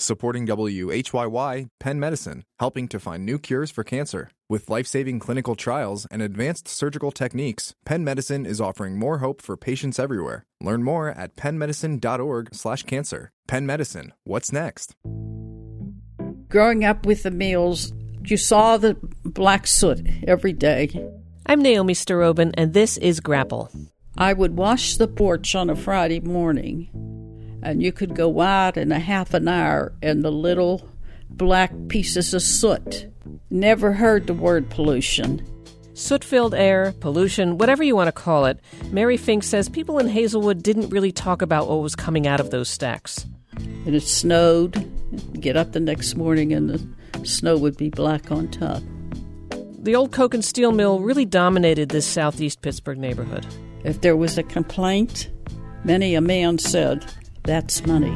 supporting WHYY, Penn Medicine, helping to find new cures for cancer. With life-saving clinical trials and advanced surgical techniques, Penn Medicine is offering more hope for patients everywhere. Learn more at pennmedicine.org/cancer. Penn Medicine, what's next? Growing up with the Mills, you saw the black soot every day. I'm Naomi Starobin, and this is Grapple. I would wash the porch on a Friday morning, and you could go out in a half an hour and the little black pieces of soot. Never heard the word pollution. Soot-filled air, pollution, whatever you want to call it, Mary Fink says people in Hazelwood didn't really talk about what was coming out of those stacks. And it snowed. You'd get up the next morning and the snow would be black on top. The old coke and steel mill really dominated this southeast Pittsburgh neighborhood. If there was a complaint, many a man said, "That's money."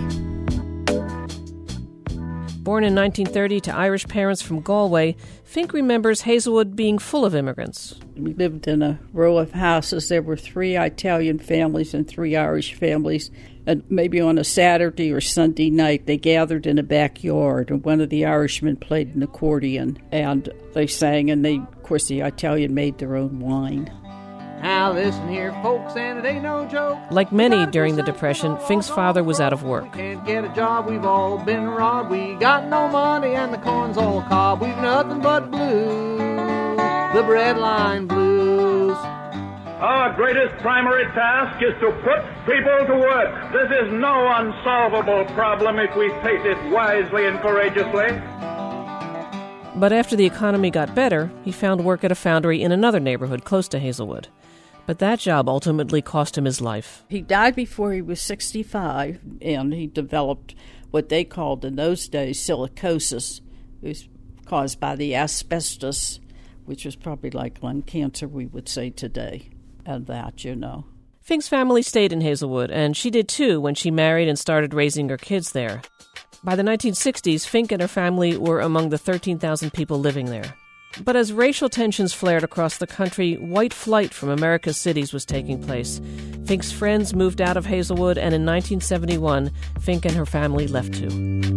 Born in 1930 to Irish parents from Galway, Fink remembers Hazelwood being full of immigrants. We lived in a row of houses. There were 3 Italian families and 3 Irish families. And maybe on a Saturday or Sunday night, they gathered in a backyard, and one of the Irishmen played an accordion, and they sang, and of course, the Italian made their own wine. Now listen here, folks, and it ain't no joke. Like many during the Depression, Fink's father was out of work. We can't get a job, we've all been robbed. We got no money and the corn's all cob. We've nothing but blues, the breadline blues. Our greatest primary task is to put people to work. This is no unsolvable problem if we face it wisely and courageously. But after the economy got better, he found work at a foundry in another neighborhood close to Hazelwood. But that job ultimately cost him his life. He died before he was 65, and he developed what they called in those days silicosis. It was caused by the asbestos, which was probably like lung cancer, we would say today. And that, you know. Fink's family stayed in Hazelwood, and she did too when she married and started raising her kids there. By the 1960s, Fink and her family were among the 13,000 people living there. But as racial tensions flared across the country, white flight from America's cities was taking place. Fink's friends moved out of Hazelwood, and in 1971, Fink and her family left too.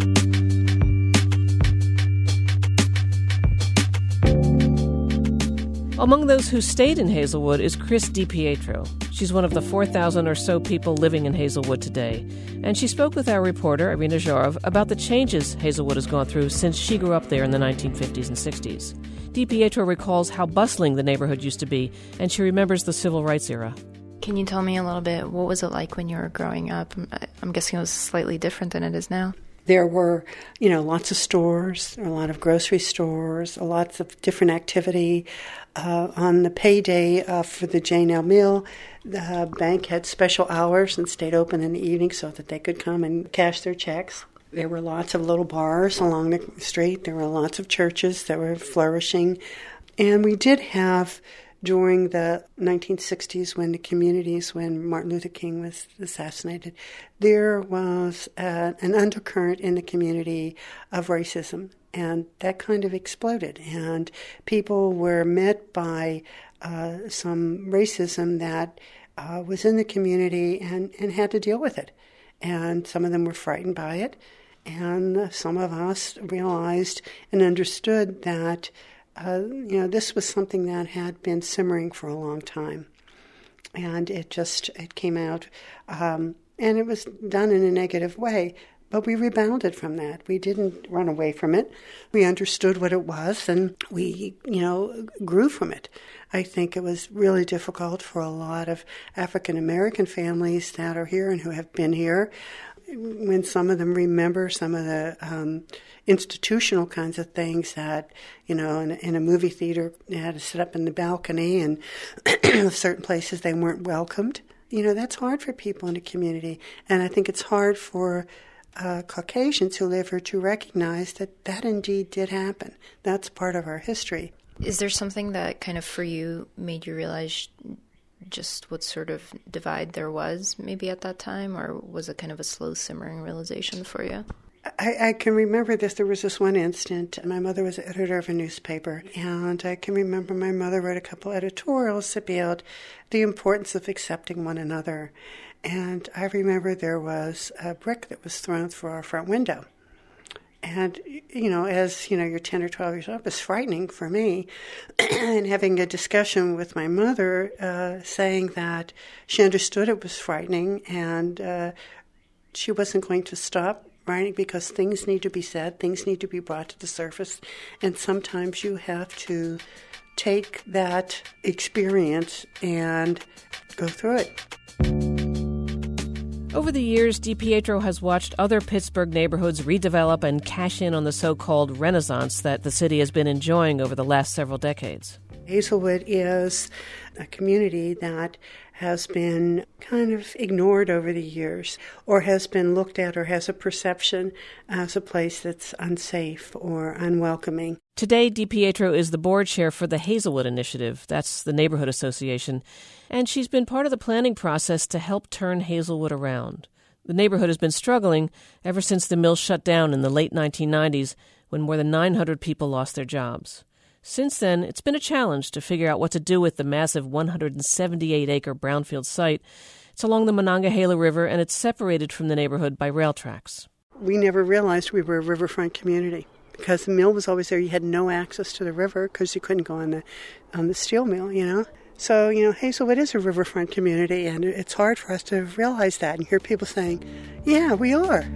Among those who stayed in Hazelwood is Chris DiPietro. She's one of the 4,000 or so people living in Hazelwood today. And she spoke with our reporter, Irina Zhorov, about the changes Hazelwood has gone through since she grew up there in the 1950s and 60s. DiPietro recalls how bustling the neighborhood used to be, and she remembers the civil rights era. Can you tell me a little bit, what was it like when you were growing up? I'm guessing it was slightly different than it is now. There were, lots of stores, a lot of grocery stores, lots of different activity. On the payday for the J&L Mill, the bank had special hours and stayed open in the evening so that they could come and cash their checks. There were lots of little bars along the street. There were lots of churches that were flourishing. And we did have, during the 1960s when Martin Luther King was assassinated, there was an undercurrent in the community of racism, and that kind of exploded. And people were met by some racism that was in the community and had to deal with it. And some of them were frightened by it, and some of us realized and understood that this was something that had been simmering for a long time. And it came out, and it was done in a negative way. But we rebounded from that. We didn't run away from it. We understood what it was, and we, grew from it. I think it was really difficult for a lot of African-American families that are here and who have been here, when some of them remember some of the institutional kinds of things that, in a movie theater, they had to sit up in the balcony, and certain places they weren't welcomed. That's hard for people in the community. And I think it's hard for Caucasians who live here to recognize that indeed did happen. That's part of our history. Is there something that kind of for you made you realize just what sort of divide there was maybe at that time, or was it kind of a slow simmering realization for you? I can remember this. There was this one instant. My mother was the editor of a newspaper, and I can remember my mother wrote a couple editorials about the importance of accepting one another. And I remember there was a brick that was thrown through our front window. And, as, you're 10 or 12 years old, it was frightening for me. And having a discussion with my mother saying that she understood it was frightening and she wasn't going to stop writing because things need to be said, things need to be brought to the surface. And sometimes you have to take that experience and go through it. Over the years, DiPietro has watched other Pittsburgh neighborhoods redevelop and cash in on the so-called renaissance that the city has been enjoying over the last several decades. Hazelwood is a community that has been kind of ignored over the years, or has been looked at or has a perception as a place that's unsafe or unwelcoming. Today, DiPietro is the board chair for the Hazelwood Initiative. That's the neighborhood association. And she's been part of the planning process to help turn Hazelwood around. The neighborhood has been struggling ever since the mill shut down in the late 1990s when more than 900 people lost their jobs. Since then, it's been a challenge to figure out what to do with the massive 178-acre brownfield site. It's along the Monongahela River, and it's separated from the neighborhood by rail tracks. We never realized we were a riverfront community because the mill was always there. You had no access to the river because you couldn't go on the steel mill, So, Hazelwood is a riverfront community, and it's hard for us to realize that and hear people saying, yeah, we are.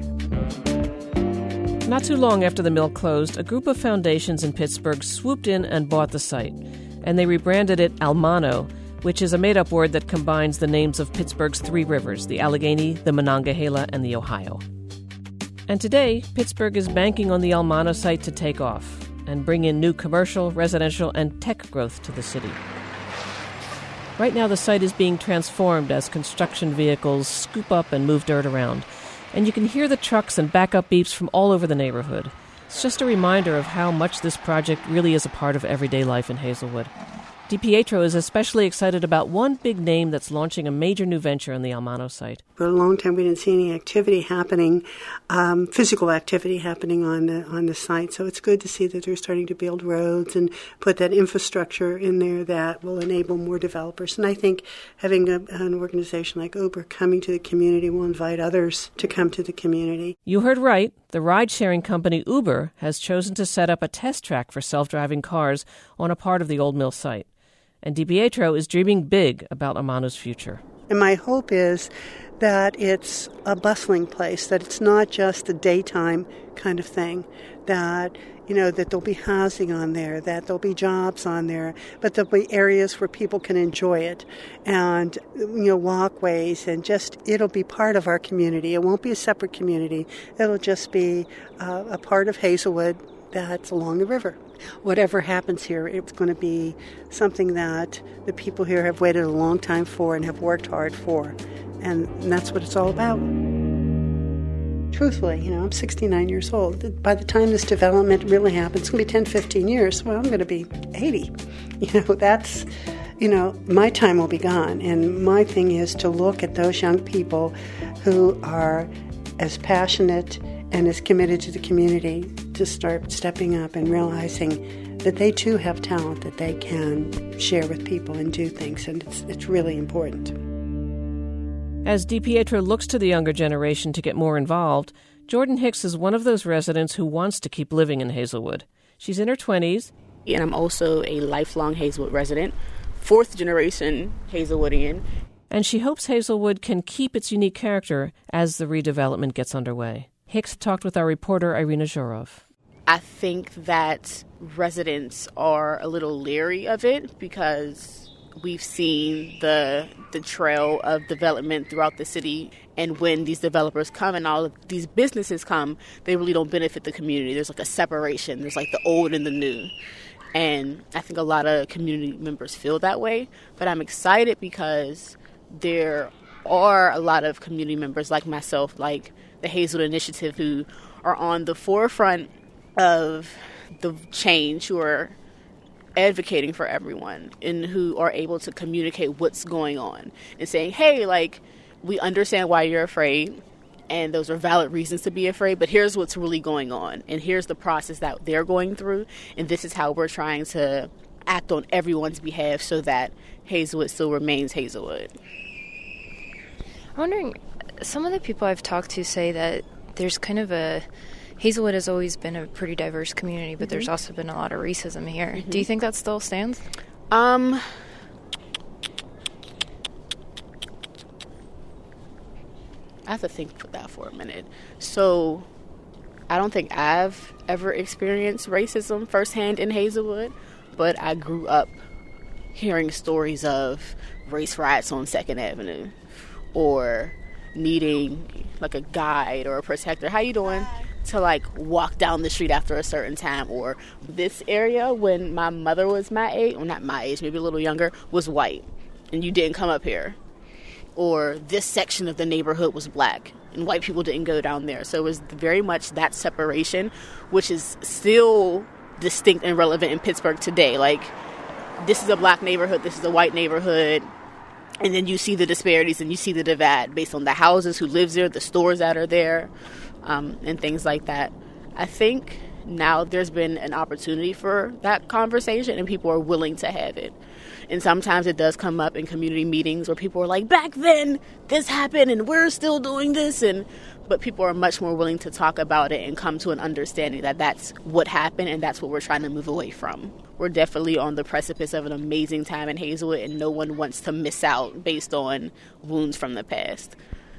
Not too long after the mill closed, a group of foundations in Pittsburgh swooped in and bought the site. And they rebranded it Almano, which is a made-up word that combines the names of Pittsburgh's three rivers, the Allegheny, the Monongahela, and the Ohio. And today, Pittsburgh is banking on the Almano site to take off and bring in new commercial, residential, and tech growth to the city. Right now, the site is being transformed as construction vehicles scoop up and move dirt around. And you can hear the trucks and backup beeps from all over the neighborhood. It's just a reminder of how much this project really is a part of everyday life in Hazelwood. DiPietro is especially excited about one big name that's launching a major new venture on the Almano site. For a long time, we didn't see any activity happening, physical activity happening on the site. So it's good to see that they're starting to build roads and put that infrastructure in there that will enable more developers. And I think having an organization like Uber coming to the community will invite others to come to the community. You heard right. The ride-sharing company Uber has chosen to set up a test track for self-driving cars on a part of the old mill site. And DiPietro is dreaming big about Almano's future. And my hope is that it's a bustling place, that it's not just a daytime kind of thing, that, that there'll be housing on there, that there'll be jobs on there, but there'll be areas where people can enjoy it and, walkways, and just it'll be part of our community. It won't be a separate community. It'll just be a part of Hazelwood that's along the river. Whatever happens here, it's going to be something that the people here have waited a long time for and have worked hard for. And that's what it's all about. Truthfully, I'm 69 years old. By the time this development really happens, it's going to be 10, 15 years. Well, I'm going to be 80. That's, my time will be gone. And my thing is to look at those young people who are as passionate and is committed to the community to start stepping up and realizing that they too have talent that they can share with people and do things, and it's really important. As DiPietro looks to the younger generation to get more involved, Jordan Hicks is one of those residents who wants to keep living in Hazelwood. She's in her 20s. And I'm also a lifelong Hazelwood resident, fourth generation Hazelwoodian. And she hopes Hazelwood can keep its unique character as the redevelopment gets underway. Hicks talked with our reporter, Irina Zhorov. I think that residents are a little leery of it because we've seen the trail of development throughout the city. And when these developers come and all of these businesses come, they really don't benefit the community. There's like a separation. There's like the old and the new. And I think a lot of community members feel that way. But I'm excited because there are a lot of community members like myself, like the Hazelwood Initiative, who are on the forefront of the change, who are advocating for everyone and who are able to communicate what's going on and saying, hey, we understand why you're afraid and those are valid reasons to be afraid, but here's what's really going on and here's the process that they're going through, and this is how we're trying to act on everyone's behalf so that Hazelwood still remains Hazelwood. I'm wondering, some of the people I've talked to say that there's kind of a Hazelwood has always been a pretty diverse community, but there's also been a lot of racism here. Do you think that still stands? I have to think for that for a minute. So I don't think I've ever experienced racism firsthand in Hazelwood, but I grew up hearing stories of race riots on 2nd Avenue or needing like a guide or a protector. How you doing? To like walk down the street after a certain time. Or this area when my mother was my age, well not my age, maybe a little younger, was white and you didn't come up here. Or this section of the neighborhood was black and white people didn't go down there. So it was very much that separation, which is still distinct and relevant in Pittsburgh today. Like, this is a black neighborhood, this is a white neighborhood, and then you see the disparities and you see the divide based on the houses, who lives there, the stores that are there, and things like that. I think now there's been an opportunity for that conversation and people are willing to have it. And sometimes it does come up in community meetings where people are like, back then this happened and we're still doing this. But people are much more willing to talk about it and come to an understanding that that's what happened and that's what we're trying to move away from. We're definitely on the precipice of an amazing time in Hazelwood, and no one wants to miss out based on wounds from the past.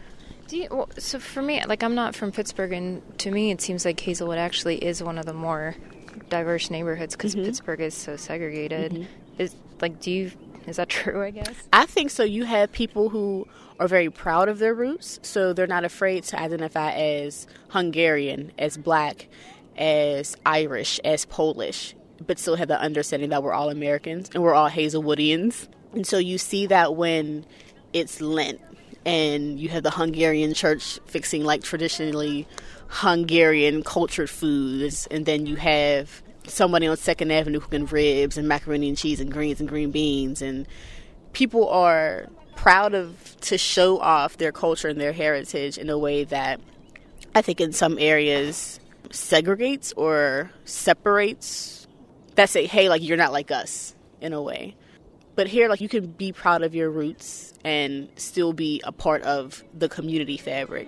So for me, like, I'm not from Pittsburgh, and to me it seems like Hazelwood actually is one of the more diverse neighborhoods because Pittsburgh is so segregated. Is that true, I guess? I think so. You have people who are very proud of their roots, so they're not afraid to identify as Hungarian, as black, as Irish, as Polish, but still have the understanding that we're all Americans and we're all Hazelwoodians. And so you see that when it's Lent and you have the Hungarian church fixing like traditionally Hungarian cultured foods, and then you have somebody on 2nd Avenue cooking ribs and macaroni and cheese and green beans, and people are proud to show off their culture and their heritage in a way that I think in some areas segregates or separates, that say, hey, like, you're not like us in a way. But here, like, you can be proud of your roots and still be a part of the community fabric.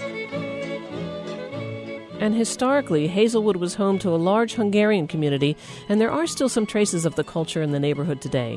And historically, Hazelwood was home to a large Hungarian community, and there are still some traces of the culture in the neighborhood today.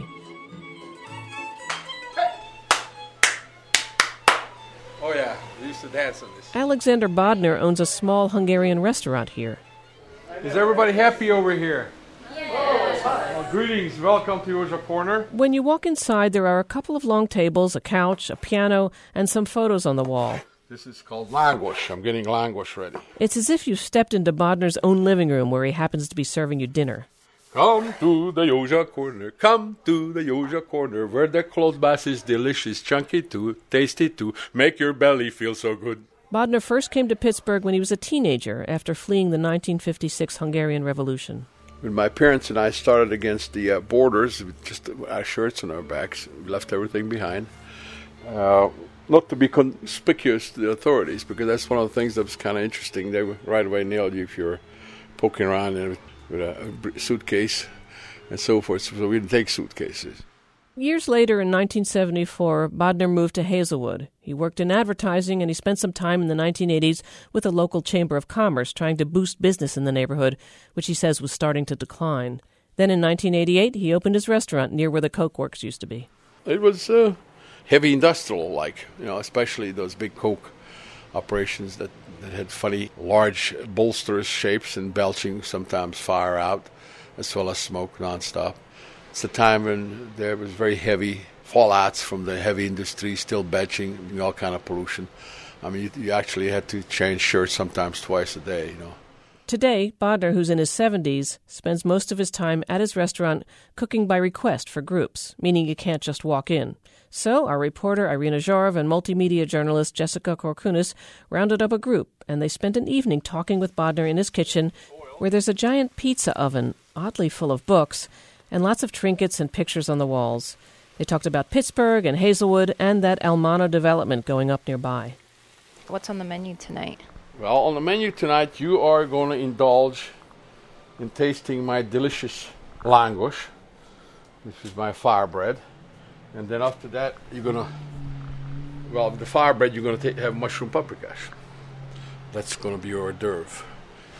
Oh yeah, we used to dance on this. Alexander Bodner owns a small Hungarian restaurant here. Is everybody happy over here? Yes. Well, greetings, welcome to Józsa Corner. When you walk inside, there are a couple of long tables, a couch, a piano, and some photos on the wall. This is called langosh. I'm getting langosh ready. It's as if you stepped into Bodner's own living room where he happens to be serving you dinner. Come to the Józsa Corner, come to the Józsa Corner, where the klobás is delicious, chunky too, tasty too, make your belly feel so good. Bodner first came to Pittsburgh when he was a teenager after fleeing the 1956 Hungarian Revolution. When my parents and I started against the borders, with just our shirts on our backs, we left everything behind. Not to be conspicuous to the authorities, because that's one of the things that was kind of interesting. They would right away nail you if you were poking around with a suitcase and so forth. So we didn't take suitcases. Years later, in 1974, Bodner moved to Hazelwood. He worked in advertising, and he spent some time in the 1980s with the local Chamber of Commerce trying to boost business in the neighborhood, which he says was starting to decline. Then in 1988, he opened his restaurant near where the Coke Works used to be. It was heavy industrial-like, especially those big Coke operations that had funny, large bolsters, shapes, and belching sometimes fire out, as well as smoke nonstop. It's a time when there was very heavy fallouts from the heavy industry, still belching, all kind of pollution. I mean, you actually had to change shirts sometimes twice a day, Today, Bodner, who's in his 70s, spends most of his time at his restaurant cooking by request for groups, meaning you can't just walk in. So our reporter Irina Zhorov and multimedia journalist Jessica Korkunis rounded up a group, and they spent an evening talking with Bodner in his kitchen, where there's a giant pizza oven, oddly full of books, and lots of trinkets and pictures on the walls. They talked about Pittsburgh and Hazelwood and that Almano development going up nearby. What's on the menu tonight? Well, on the menu tonight, you are going to indulge in tasting my delicious langosh. This is my fire bread. And then after that, you're going to, the fire bread, you're going to have mushroom paprikash. That's going to be your hors d'oeuvre.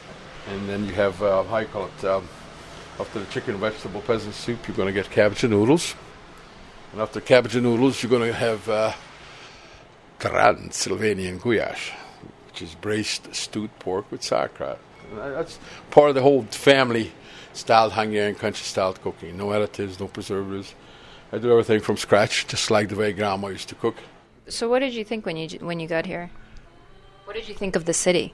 And then you have, how you call it, after the chicken vegetable peasant soup, you're going to get cabbage and noodles. And after cabbage and noodles, you're going to have Transylvanian goulash, which is braised stewed pork with sauerkraut. And that's part of the whole family-style Hungarian country-style cooking. No additives, no preservatives. I do everything from scratch, just like the way Grandma used to cook. So what did you think when you got here? What did you think of the city?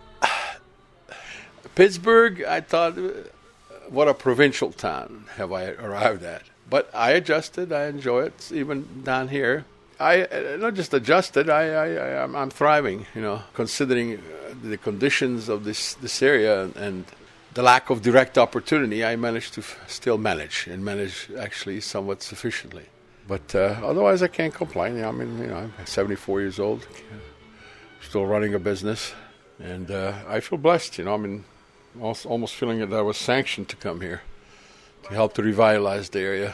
Pittsburgh, I thought, what a provincial town have I arrived at. But I adjusted. I enjoy it, even down here. I not just adjusted. I'm thriving. Considering the conditions of this area and the lack of direct opportunity, I managed to still manage actually somewhat sufficiently. But otherwise, I can't complain. I'm 74 years old, still running a business, and I feel blessed. Almost feeling that I was sanctioned to come here to help to revitalize the area.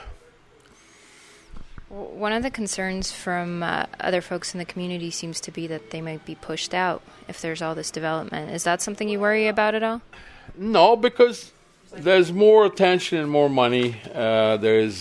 One of the concerns from other folks in the community seems to be that they might be pushed out if there's all this development. Is that something you worry about at all? No, because there's more attention and more money. There's,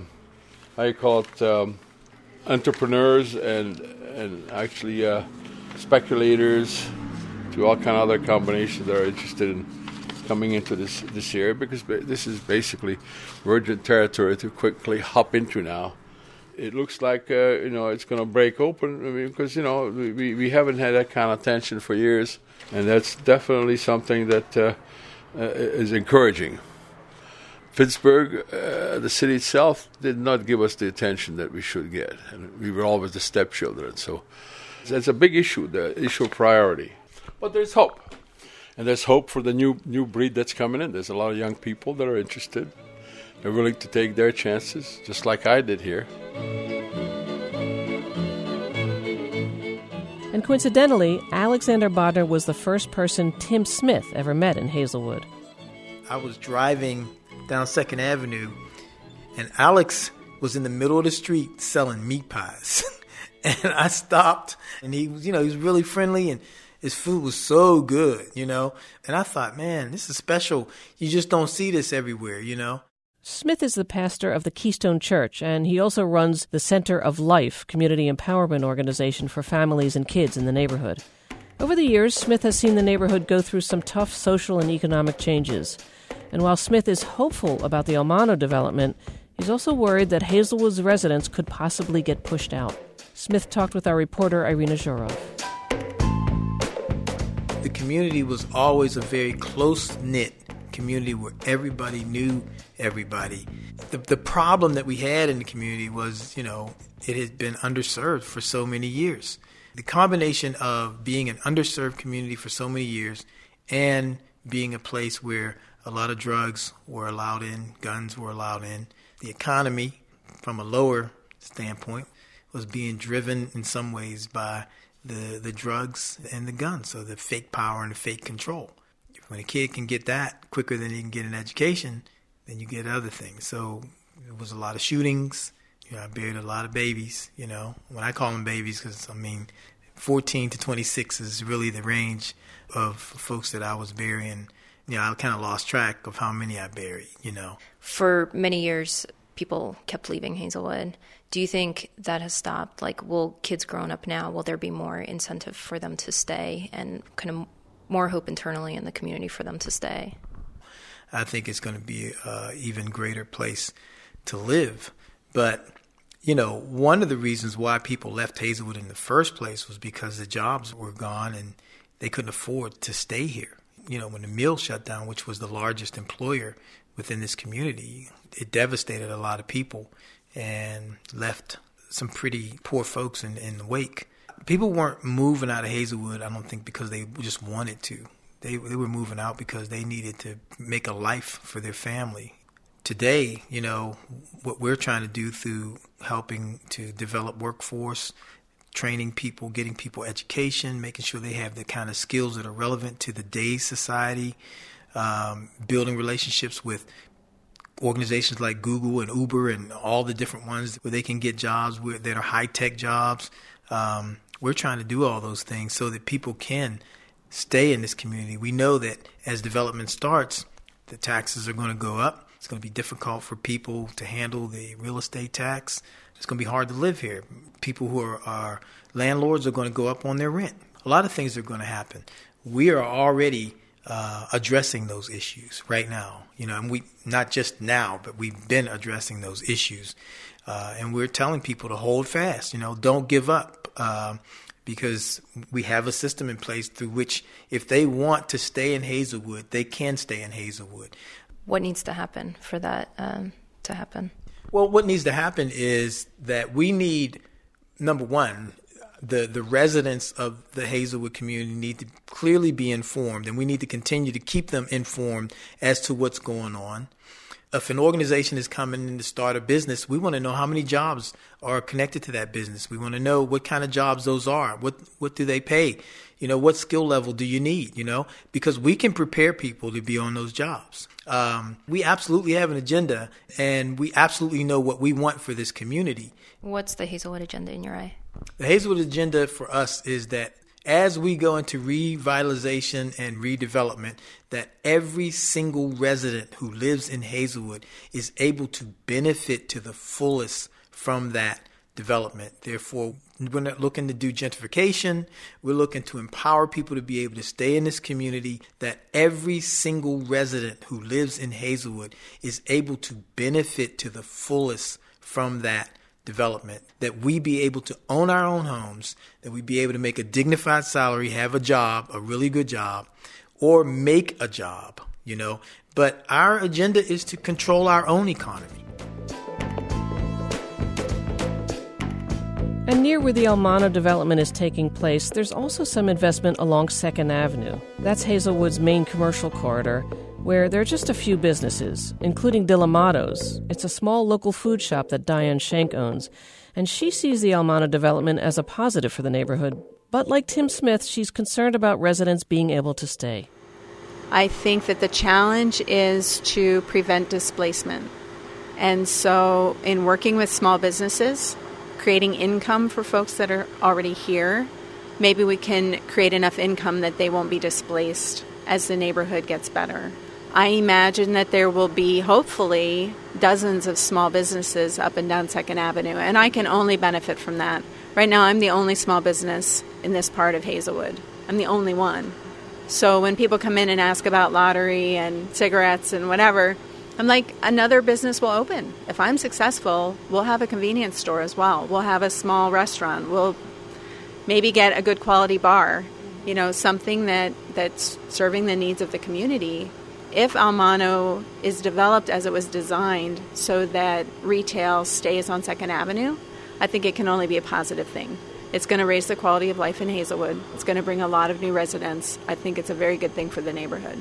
entrepreneurs and actually speculators to all kind of other combinations that are interested in coming into this area, because this is basically virgin territory to quickly hop into now. It looks like it's going to break open because we haven't had that kind of attention for years, and that's definitely something that is encouraging. Pittsburgh, the city itself, did not give us the attention that we should get, and we were always the stepchildren. So that's a big issue, the issue of priority. But there's hope. And there's hope for the new breed that's coming in. There's a lot of young people that are interested. They're willing to take their chances, just like I did here. And coincidentally, Alexander Bodner was the first person Tim Smith ever met in Hazelwood. I was driving down 2nd Avenue, and Alex was in the middle of the street selling meat pies. And I stopped, and he was really friendly, and his food was so good, And I thought, man, this is special. You just don't see this everywhere, Smith is the pastor of the Keystone Church, and he also runs the Center of Life community empowerment organization for families and kids in the neighborhood. Over the years, Smith has seen the neighborhood go through some tough social and economic changes. And while Smith is hopeful about the Almano development, he's also worried that Hazelwood's residents could possibly get pushed out. Smith talked with our reporter, Irina Zhurov. The community was always a very close-knit community where everybody knew everybody. The problem that we had in the community was, it had been underserved for so many years. The combination of being an underserved community for so many years and being a place where a lot of drugs were allowed in, guns were allowed in, the economy, from a lower standpoint, was being driven in some ways by the drugs and the guns, so the fake power and the fake control. When a kid can get that quicker than he can get an education, then you get other things. So it was a lot of shootings. I buried a lot of babies, When I call them babies, because, 14 to 26 is really the range of folks that I was burying. I kind of lost track of how many I buried, For many years, people kept leaving Hazelwood. Do you think that has stopped? Will kids growing up now, will there be more incentive for them to stay and kind of more hope internally in the community for them to stay? I think it's going to be an even greater place to live. But, one of the reasons why people left Hazelwood in the first place was because the jobs were gone and they couldn't afford to stay here. When the mill shut down, which was the largest employer within this community, it devastated a lot of people and left some pretty poor folks in the wake. People weren't moving out of Hazelwood, I don't think, because they just wanted to. They were moving out because they needed to make a life for their family. Today, what we're trying to do through helping to develop workforce, training people, getting people education, making sure they have the kind of skills that are relevant to today's society, building relationships with organizations like Google and Uber and all the different ones where they can get jobs that are high-tech jobs. We're trying to do all those things so that people can stay in this community. We know that as development starts, the taxes are going to go up. It's going to be difficult for people to handle the real estate tax. It's going to be hard to live here. People who are landlords are going to go up on their rent. A lot of things are going to happen. We are already addressing those issues right now. And we not just now, but we've been addressing those issues. And we're telling people to hold fast. Don't give up. Because we have a system in place through which if they want to stay in Hazelwood, they can stay in Hazelwood. What needs to happen for that to happen? Well, what needs to happen is that we need, number one, the residents of the Hazelwood community need to clearly be informed, and we need to continue to keep them informed as to what's going on. If an organization is coming in to start a business, we want to know how many jobs are connected to that business. We want to know what kind of jobs those are. What do they pay? What skill level do you need? Because we can prepare people to be on those jobs. We absolutely have an agenda, and we absolutely know what we want for this community. What's the Hazelwood agenda in your eye? The Hazelwood agenda for us is that as we go into revitalization and redevelopment, that every single resident who lives in Hazelwood is able to benefit to the fullest from that development. Therefore, we're not looking to do gentrification. We're looking to empower people to be able to stay in this community, that every single resident who lives in Hazelwood is able to benefit to the fullest from that development, that we be able to own our own homes, that we be able to make a dignified salary, have a job, a really good job, or make a job, But our agenda is to control our own economy. And near where the El Mano development is taking place, there's also some investment along 2nd Avenue. That's Hazelwood's main commercial corridor, where there are just a few businesses, including Dilamado's. It's a small local food shop that Diane Schenk owns, and she sees the El Mano development as a positive for the neighborhood. But like Tim Smith, she's concerned about residents being able to stay. I think that the challenge is to prevent displacement. And so in working with small businesses, creating income for folks that are already here, maybe we can create enough income that they won't be displaced as the neighborhood gets better. I imagine that there will be, hopefully, dozens of small businesses up and down 2nd Avenue, and I can only benefit from that. Right now, I'm the only small business in this part of Hazelwood. I'm the only one. So when people come in and ask about lottery and cigarettes and whatever, I'm like, another business will open. If I'm successful, we'll have a convenience store as well. We'll have a small restaurant. We'll maybe get a good quality bar, something that's serving the needs of the community. If El Mano is developed as it was designed so that retail stays on 2nd Avenue, I think it can only be a positive thing. It's going to raise the quality of life in Hazelwood. It's going to bring a lot of new residents. I think it's a very good thing for the neighborhood.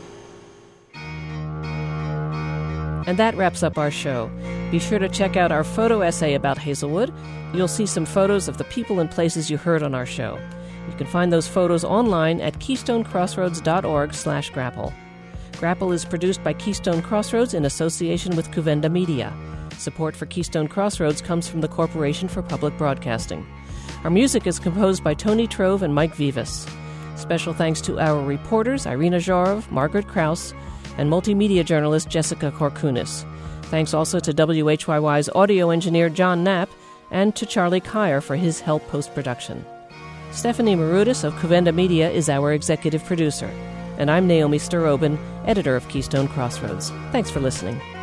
And that wraps up our show. Be sure to check out our photo essay about Hazelwood. You'll see some photos of the people and places you heard on our show. You can find those photos online at keystonecrossroads.org/grapple. Grapple is produced by Keystone Crossroads in association with Cuvenda Media. Support for Keystone Crossroads comes from the Corporation for Public Broadcasting. Our music is composed by Tony Trove and Mike Vivas. Special thanks to our reporters Irina Zharov, Margaret Krause, and multimedia journalist Jessica Korkunis. Thanks also to WHYY's audio engineer John Knapp and to Charlie Kyer for his help post-production. Stephanie Marudis of Cuvenda Media is our executive producer. And I'm Naomi Starobin, editor of Keystone Crossroads. Thanks for listening.